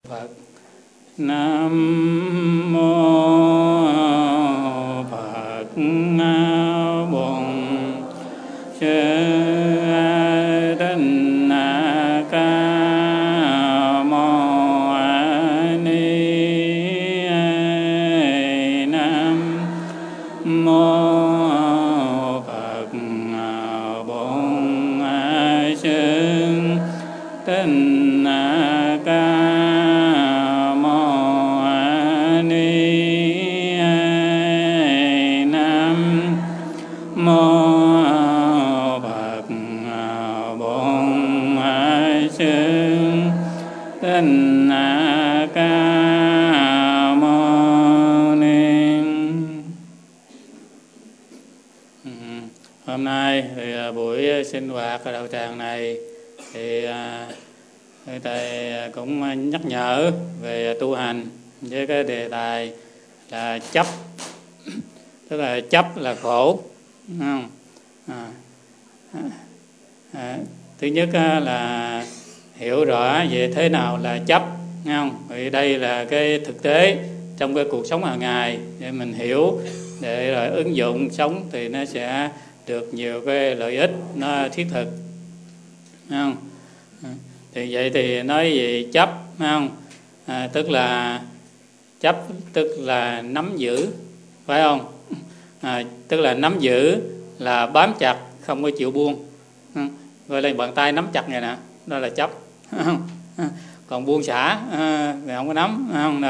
Phật. Nam mô Phật. Bổn Sư Thích Ca Mâu Ni. Nam mô Phật. Bổn Sư Thích Ca Hôm nay thì buổi sinh hoạt ở đạo tràng này thì thầy cũng nhắc nhở về tu hành với cái đề tài là chấp, tức là chấp là khổ, không? Thứ nhất là hiểu rõ về thế nào là chấp, không? Vì đây là cái thực tế trong cái cuộc sống hàng ngày để mình hiểu, để rồi ứng dụng sống thì nó sẽ được nhiều cái lợi ích nó thiết thực, không? Thì vậy thì nói về chấp, không? Tức là chấp tức là nắm giữ, phải không? Tức là nắm giữ là bám chặt, không có chịu buông. Gọi là bàn tay nắm chặt này nè, đó là chấp. Còn buông xả thì không có nắm, không?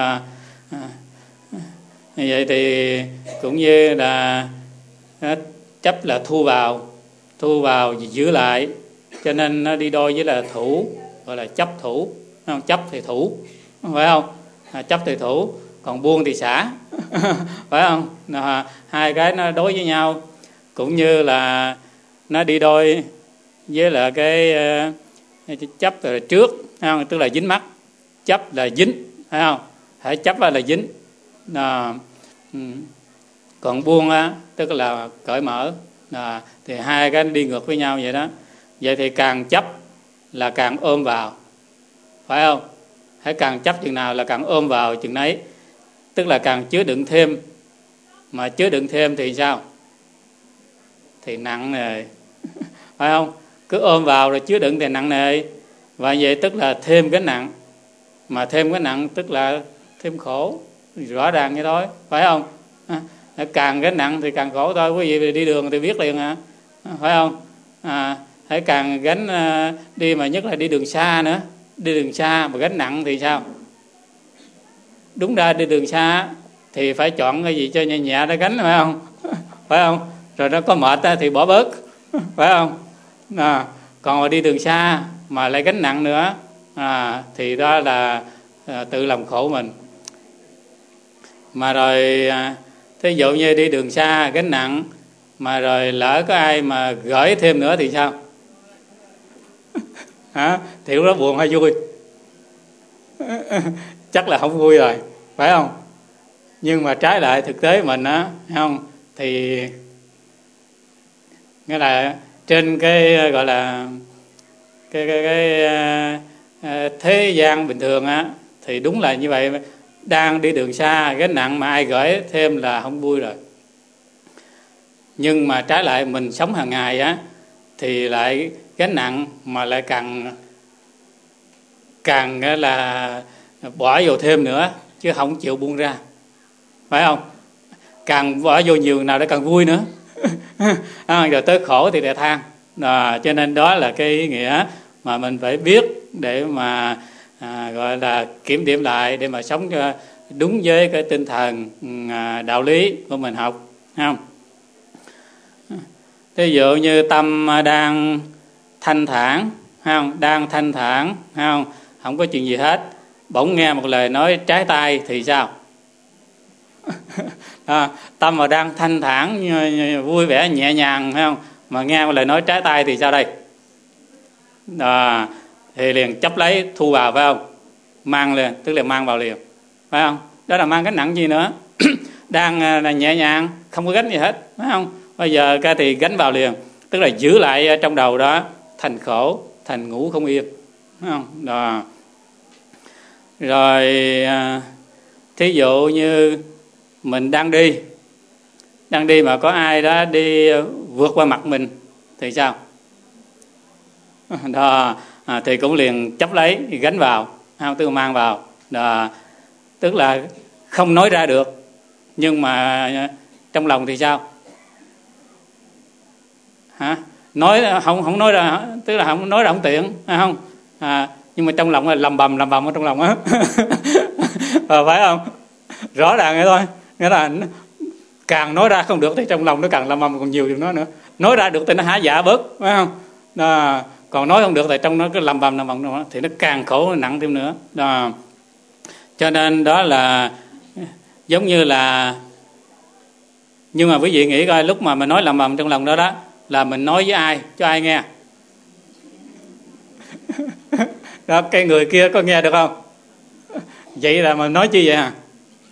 Như vậy thì cũng như là chấp là thu vào giữ lại, cho nên nó đi đôi với là thủ, gọi là chấp thủ, không? Chấp thì thủ, phải không? Chấp thì thủ, còn buông thì xả, phải không? Hai cái nó đối với nhau, cũng như là nó đi đôi với là cái chấp là trước, không? Tức là dính mắc, chấp là dính, phải không? Hãy chấp là dính. Còn buông á, tức là cởi mở. Thì hai cái đi ngược với nhau vậy đó. Vậy thì càng chấp là càng ôm vào, phải không? Hãy càng chấp chừng nào là càng ôm vào chừng nấy, tức là càng chứa đựng thêm. Mà chứa đựng thêm thì sao? Thì nặng nề, phải không? Cứ ôm vào rồi chứa đựng thì nặng nề. Và vậy tức là thêm cái nặng. Mà thêm cái nặng tức là thêm khổ. Rõ ràng như thôi, phải không? Càng cái nặng thì càng khổ thôi. Quý vị đi đường thì biết liền hả? Phải không? Hãy càng gánh đi, mà nhất là đi đường xa nữa. Đi đường xa mà gánh nặng thì sao? Đúng ra đi đường xa thì phải chọn cái gì cho nhẹ nhẹ để gánh, phải không? Phải không? Rồi nó có mệt thì bỏ bớt, phải không? Còn mà đi đường xa mà lại gánh nặng nữa thì đó là tự làm khổ mình. Mà rồi thí dụ như đi đường xa gánh nặng, mà rồi lỡ có ai mà gửi thêm nữa thì sao? Thì lúc đó buồn hay vui? Chắc là không vui rồi, phải không? Nhưng mà trái lại thực tế mình không, thì nghĩa là trên cái gọi là cái thế gian bình thường thì đúng là như vậy. Đang đi đường xa gánh nặng mà ai gửi thêm là không vui rồi. Nhưng mà trái lại mình sống hàng ngày thì lại gánh nặng mà lại càng là bỏ vô thêm nữa, chứ không chịu buông ra, phải không? Càng bỏ vô nhiều nào để càng vui nữa. Rồi tới khổ thì lại than. Cho nên đó là cái ý nghĩa mà mình phải biết để mà gọi là kiểm điểm lại, để mà sống cho đúng với cái tinh thần đạo lý của mình học, không? Ví dụ như tâm đang thanh thản, không? Đang thanh thản, không có chuyện gì hết, bỗng nghe một lời nói trái tai thì sao? Tâm mà đang thanh thản, vui vẻ, nhẹ nhàng, phải không? Mà nghe một lời nói trái tai thì sao đây? Thì liền chấp lấy, thu vào, phải không? Mang lên, tức là mang vào liền, phải không? Đó là mang gánh nặng gì nữa. Đang là nhẹ nhàng, không có gánh gì hết, phải không? Bây giờ cái thì gánh vào liền, tức là giữ lại trong đầu đó, thành khổ, thành ngủ không yên, phải không? Rồi thí dụ như mình đang đi mà có ai đó đi vượt qua mặt mình thì sao? Đó, thì cũng liền chấp lấy gánh vào, không, tức là mang vào. Đó, tức là không nói ra được, nhưng mà trong lòng thì sao? Nói không nói ra, tức là không nói ra không tiện, không? Nhưng mà trong lòng là lầm bầm ở trong lòng á. Phải không? Rõ ràng vậy thôi. Nghĩa là càng nói ra không được thì trong lòng nó càng lầm bầm còn nhiều điều nó nữa. Nói ra được thì nó hả dạ bớt, phải không? Đó. Còn nói không được thì trong nó cứ lầm bầm thì nó càng khổ nặng thêm nữa. Đó. Cho nên đó là giống như là, nhưng mà quý vị nghĩ coi, lúc mà mình nói lầm bầm trong lòng đó là mình nói với ai, cho ai nghe? Đó, cái người kia có nghe được không? Vậy là mình nói chi vậy hả?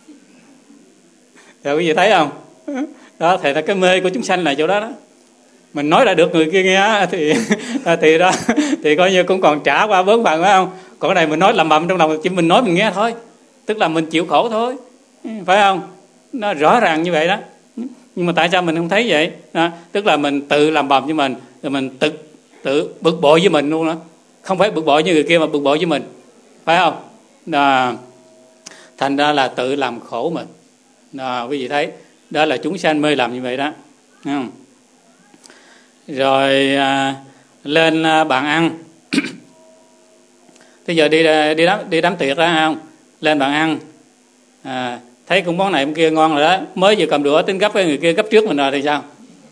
Rồi quý vị thấy không? Đó, thì là cái mê của chúng sanh là chỗ đó. Mình nói ra được người kia nghe thì đó thì coi như cũng còn trả qua bớt phần, phải không? Còn cái này mình nói lầm bầm trong lòng, chỉ mình nói mình nghe thôi, tức là mình chịu khổ thôi, phải không? Nó rõ ràng như vậy đó. Nhưng mà tại sao mình không thấy vậy? Tức là mình tự làm bầm với mình, rồi mình tự bực bội với mình luôn đó. Không phải bực bội như người kia mà bực bội với mình, phải không? Thành ra là tự làm khổ mình. Quý vị thấy đó là chúng sanh mê làm như vậy đó. Rồi lên bàn ăn. Bây giờ đi đám tiệc đó, không? Lên bàn ăn, thấy cũng món này món kia ngon rồi đó, mới vừa cầm đũa tính gấp cái người kia gấp trước mình rồi thì sao?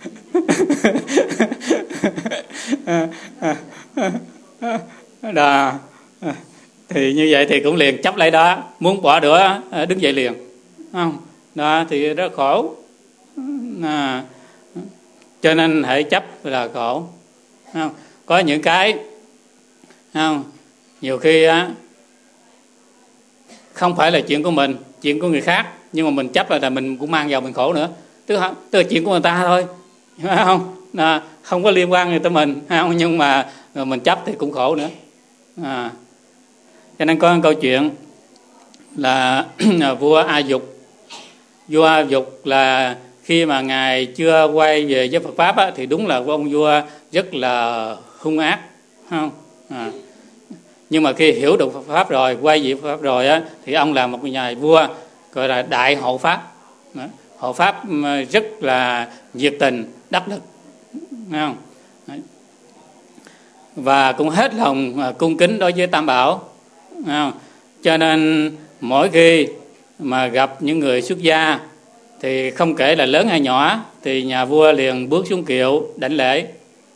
Đó. Thì như vậy thì cũng liền chấp lấy đó, muốn bỏ đũa đứng dậy liền, không? Đó thì rất khổ. Cho nên hãy chấp là khổ, không? Có những cái, không, nhiều khi không phải là chuyện của mình, chuyện của người khác, nhưng mà mình chấp là mình cũng mang vào mình khổ nữa. Tức là chuyện của người ta thôi, phải không? Không có liên quan gì tới mình, không? Nhưng mà mình chấp thì cũng khổ nữa. Cho nên có một câu chuyện là vua A Dục. Vua A Dục là khi mà ngài chưa quay về với Phật pháp thì đúng là ông vua rất là hung ác, không? Nhưng mà khi hiểu được Phật pháp rồi, quay về Phật pháp rồi thì ông là một nhà vua gọi là đại hộ pháp. Hộ pháp rất là nhiệt tình, đắc lực, không? Và cũng hết lòng cung kính đối với Tam Bảo, không? Cho nên mỗi khi mà gặp những người xuất gia thì không kể là lớn hay nhỏ thì nhà vua liền bước xuống kiệu đảnh lễ.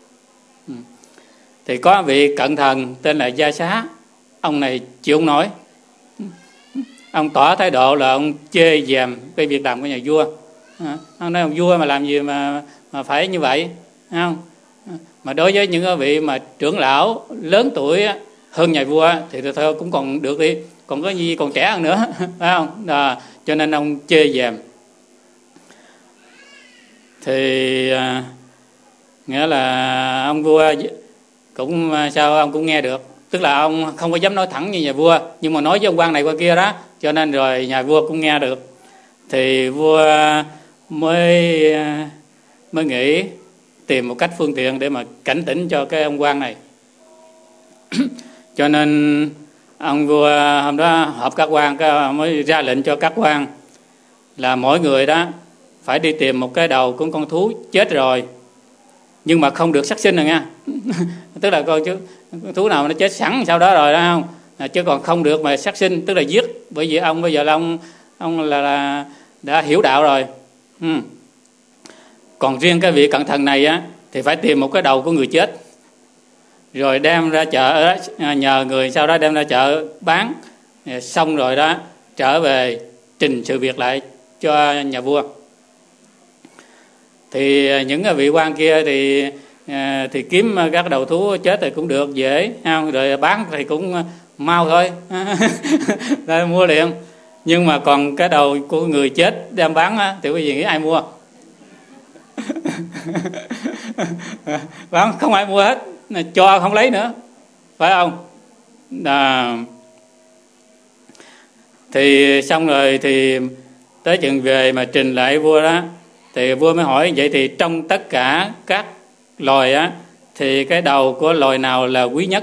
Thì có vị cận thần tên là Gia Xá, ông này chịu không nổi, ông tỏ thái độ là ông chê dèm cái việc làm của nhà vua. Ông nói ông vua mà làm gì mà phải như vậy, không? Mà đối với những vị mà trưởng lão lớn tuổi hơn nhà vua thì thôi cũng còn được đi, còn có gì còn trẻ hơn nữa, phải không? Cho nên ông chê dèm. Thì nghĩa là ông vua cũng sao ông cũng nghe được, tức là ông không có dám nói thẳng như nhà vua, nhưng mà nói với ông quan này qua kia đó, cho nên rồi nhà vua cũng nghe được. Thì vua mới nghĩ tìm một cách phương tiện để mà cảnh tỉnh cho cái ông quan này. Cho nên ông vua hôm đó họp các quan, mới ra lệnh cho các quan là mỗi người đó phải đi tìm một cái đầu của con thú chết rồi, nhưng mà không được sát sinh rồi nha. Tức là con thú nào nó chết sẵn sau đó rồi, đó không? Chứ còn không được mà sát sinh, tức là giết, bởi vì ông bây giờ là ông là đã hiểu đạo rồi. Còn riêng cái vị cận thần này thì phải tìm một cái đầu của người chết, rồi đem ra chợ, nhờ người sau đó đem ra chợ bán, xong rồi đó trở về trình sự việc lại cho nhà vua. Thì những vị quan kia thì kiếm các đầu thú chết thì cũng được dễ, không? Rồi bán thì cũng mau thôi. Rồi mua liền. Nhưng mà còn cái đầu của người chết đem bán thì quý vị nghĩ ai mua? Bán không ai mua hết, cho không lấy nữa, phải không? Thì xong rồi thì tới chừng về mà trình lại vua đó, thì vua mới hỏi vậy thì trong tất cả các loài á thì cái đầu của loài nào là quý nhất?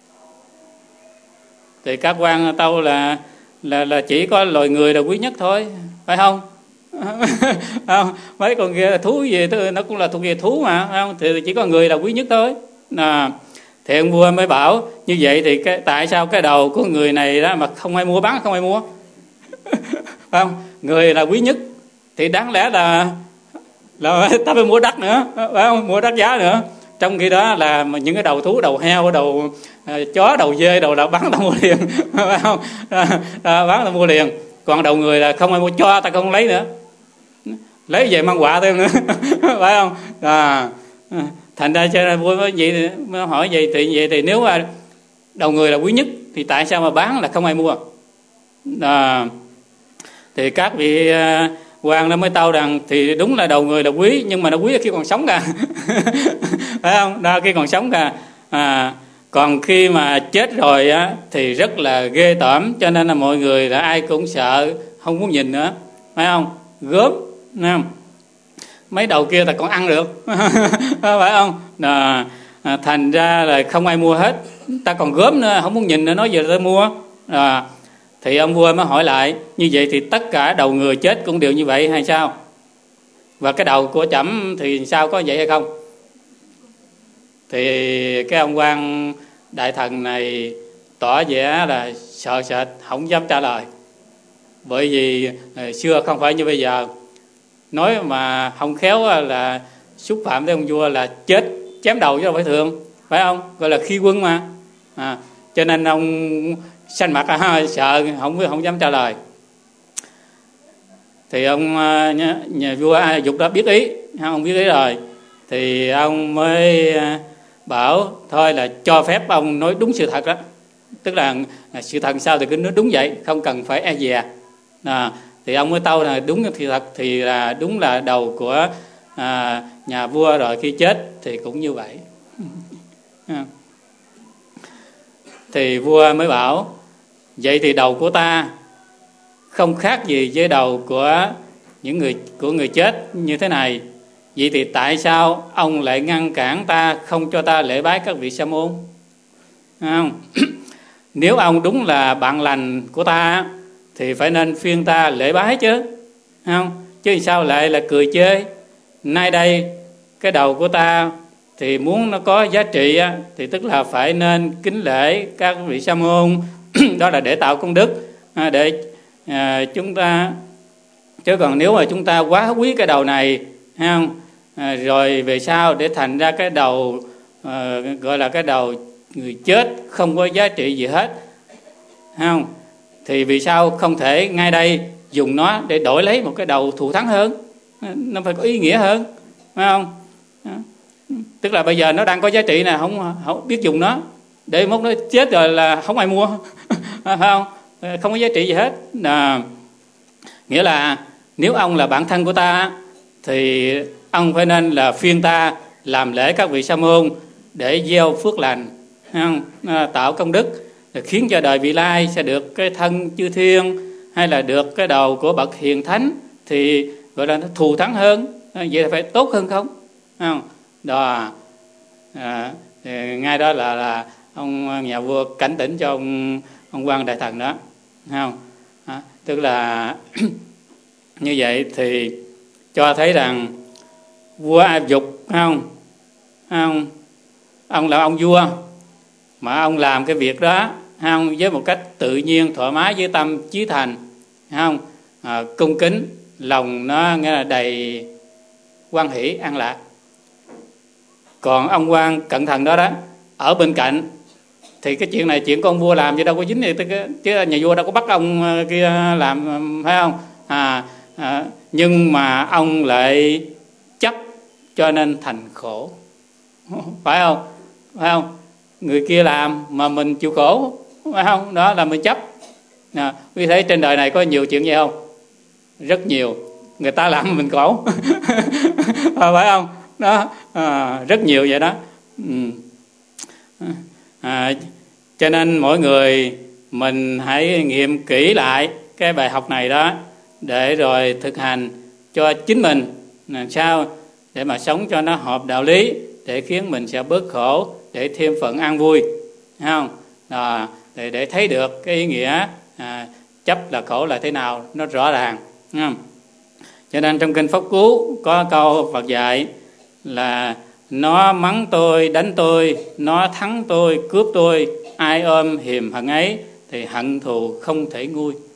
Thì các quan tâu là chỉ có loài người là quý nhất thôi, phải không? Không, mấy con kia thú gì nó cũng là thuộc về thú mà, phải không? Thì chỉ có người là quý nhất thôi. Thì ông vua mới bảo như vậy thì tại sao cái đầu của người này đó mà không ai mua bán, không ai mua? Phải không? Người là quý nhất thì đáng lẽ là ta phải mua đắt nữa, phải không? Mua đắt giá nữa. Trong khi đó là những cái đầu thú, đầu heo, đầu chó, đầu dê, đầu là bán ta mua liền, phải không? Bán ta mua liền. Còn đầu người là không ai mua, cho ta không lấy nữa, lấy về mang quà thêm nữa, phải không? Thành ra cho nên vua mới hỏi vậy thì nếu mà đầu người là quý nhất thì tại sao mà bán là không ai mua? Thì các vị quan nó mới tâu rằng thì đúng là đầu người là quý, nhưng mà nó quý khi còn sống cả. Phải không? Đó, khi còn sống cả. Còn khi mà chết rồi á thì rất là ghê tởm, cho nên là mọi người là ai cũng sợ, không muốn nhìn nữa, phải không? Gớm, thấy không? Mấy đầu kia ta còn ăn được, phải không? Thành ra là không ai mua hết, ta còn gớm nữa, không muốn nhìn nữa, nói giờ ta mua. Thì ông vua mới hỏi lại như vậy thì tất cả đầu người chết cũng đều như vậy hay sao? Và cái đầu của trẫm thì sao, có vậy hay không? Thì cái ông quan đại thần này tỏ vẻ là sợ sệt, không dám trả lời. Bởi vì xưa không phải như bây giờ, nói mà không khéo là xúc phạm tới ông vua là chết chém đầu chứ đâu phải thường, phải không? Gọi là khi quân mà. Cho nên ông xanh mặt sợ, không dám trả lời. Thì ông nhà vua Dục đó biết ý, ông biết ý rồi, thì ông mới bảo thôi là cho phép ông nói đúng sự thật đó, tức là sự thật sao thì cứ nói đúng vậy, không cần phải e dè. Thì ông mới tâu là đúng sự thật thì là đúng là đầu của nhà vua rồi khi chết thì cũng như vậy. Thì vua mới bảo vậy thì đầu của ta không khác gì với đầu của người chết như thế này. Vậy thì tại sao ông lại ngăn cản ta, không cho ta lễ bái các vị sa môn? Không? Nếu ông đúng là bạn lành của ta thì phải nên phiên ta lễ bái chứ, không? Chứ sao lại là cười chê? Nay đây cái đầu của ta thì muốn nó có giá trị thì tức là phải nên kính lễ các vị sa môn. Đó là để tạo công đức, để chúng ta, chứ còn nếu mà chúng ta quá quý cái đầu này, không? Rồi về sau để thành ra cái đầu gọi là cái đầu người chết không có giá trị gì hết, không? Thì vì sao không thể ngay đây dùng nó để đổi lấy một cái đầu thù thắng hơn, nó phải có ý nghĩa hơn, phải không? Tức là bây giờ nó đang có giá trị nè, không biết dùng nó, để mốt nó chết rồi là không ai mua, phải không? Không có giá trị gì hết. Nghĩa là nếu ông là bạn thân của ta thì ông phải nên là phiên ta làm lễ các vị sa môn để gieo phước lành, không? Tạo công đức, khiến cho đời vị lai sẽ được cái thân chư thiên, hay là được cái đầu của bậc hiền thánh, thì gọi là nó thù thắng hơn. Vậy là phải tốt hơn không? Đó. Ngay đó là ông nhà vua cảnh tỉnh cho ông quan đại thần đó, không? Tức là như vậy thì cho thấy rằng vua A Dục, không? Ông là ông vua mà ông làm cái việc đó, không? Với một cách tự nhiên, thoải mái, với tâm chí thành, không? Cung kính, lòng nó nghĩa là đầy hoan hỷ, an lạc. Còn ông quan cẩn thận đó ở bên cạnh thì cái chuyện này chuyện con vua làm chứ đâu có dính gì tới chứ nhà vua đâu có bắt ông kia làm, phải không? Nhưng mà ông lại chấp cho nên thành khổ, phải không? Phải không? Người kia làm mà mình chịu khổ, phải không? Đó là mình chấp. Vì thế trên đời này có nhiều chuyện vậy không? Rất nhiều. Người ta làm mình khổ, phải không? Đó, rất nhiều vậy đó. Cho nên mỗi người mình hãy nghiệm kỹ lại cái bài học này đó để rồi thực hành cho chính mình làm sao để mà sống cho nó hợp đạo lý, để khiến mình sẽ bớt khổ, để thêm phần an vui, thấy không? Để thấy được cái ý nghĩa chấp là khổ là thế nào nó rõ ràng, thấy không? Cho nên trong kinh Pháp Cú có câu Phật dạy là nó mắng tôi, đánh tôi, nó thắng tôi, cướp tôi, ai ôm hiềm hận ấy thì hận thù không thể nguôi.